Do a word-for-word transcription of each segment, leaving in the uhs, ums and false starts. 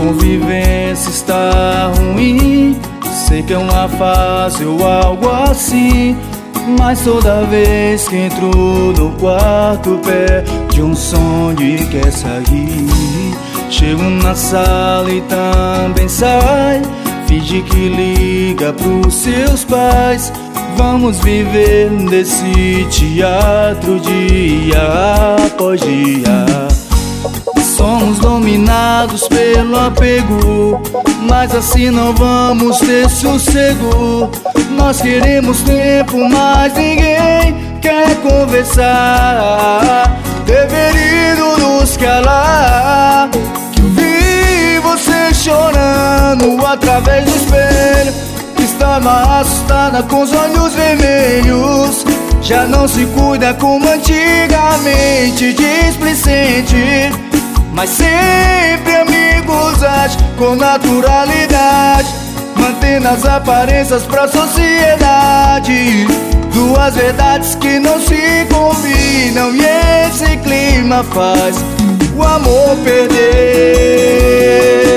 convivência está ruim. Sei que é uma fase ou algo assim, mas toda vez que entro no quarto perde um som de quer sair. Chego na sala e também sai, finge que liga pros seus pais. Vamos viver desse teatro dia após dia. Somos dominados pelo apego, mas assim não vamos ter sossego. Nós queremos tempo, mas ninguém quer conversar. Deverido nos calar, que eu vi você chorando através do espelho. Estava assustada com os olhos vermelhos. Já não se cuida como antigamente, displicente, mas sempre amigos age com naturalidade, mantendo as aparências pra sociedade. Duas verdades que não se combinam, e esse clima faz o amor perder.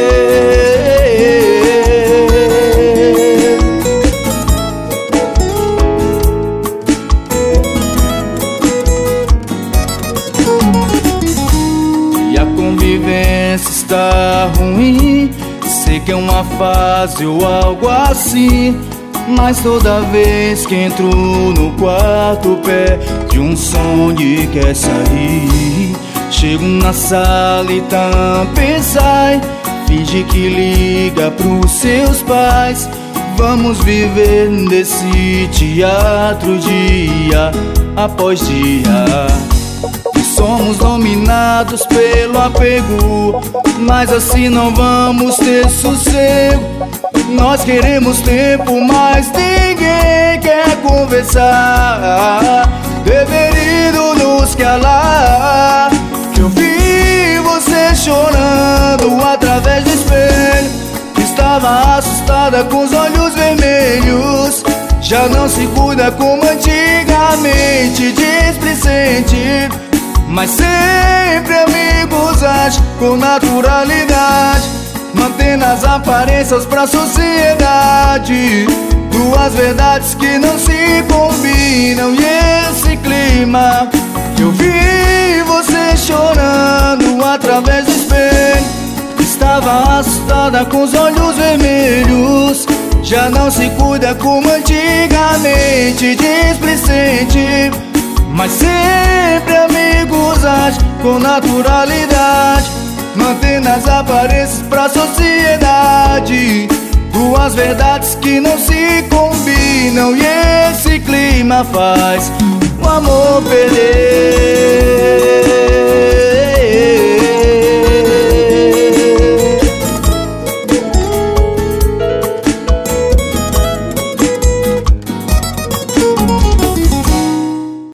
E a convivência está ruim. Sei que é uma fase ou algo assim, mas toda vez que entro no quarto perde um som de quer sair. Chego na sala e também sai, finge que liga pros seus pais. Vamos viver desse teatro dia após dia. Somos dominados pelo apego, mas assim não vamos ter sossego. Nós queremos tempo, mas ninguém quer conversar. Deverido nos calar, que eu vi você chorando através do espelho. Estava assustada com os olhos vermelhos. Já não se cuida como antigamente, displicente, mas sempre amigos age com naturalidade, mantendo as aparências pra sociedade. Duas verdades que não se combinam, e esse clima que eu vi você chorando através do espelho. Estava assustada com os olhos vermelhos. Já não se cuida como antigamente, displicente, mas sempre amigos age com naturalidade, mantendo as aparências pra sociedade. Duas verdades que não se combinam, e esse clima faz o amor perder.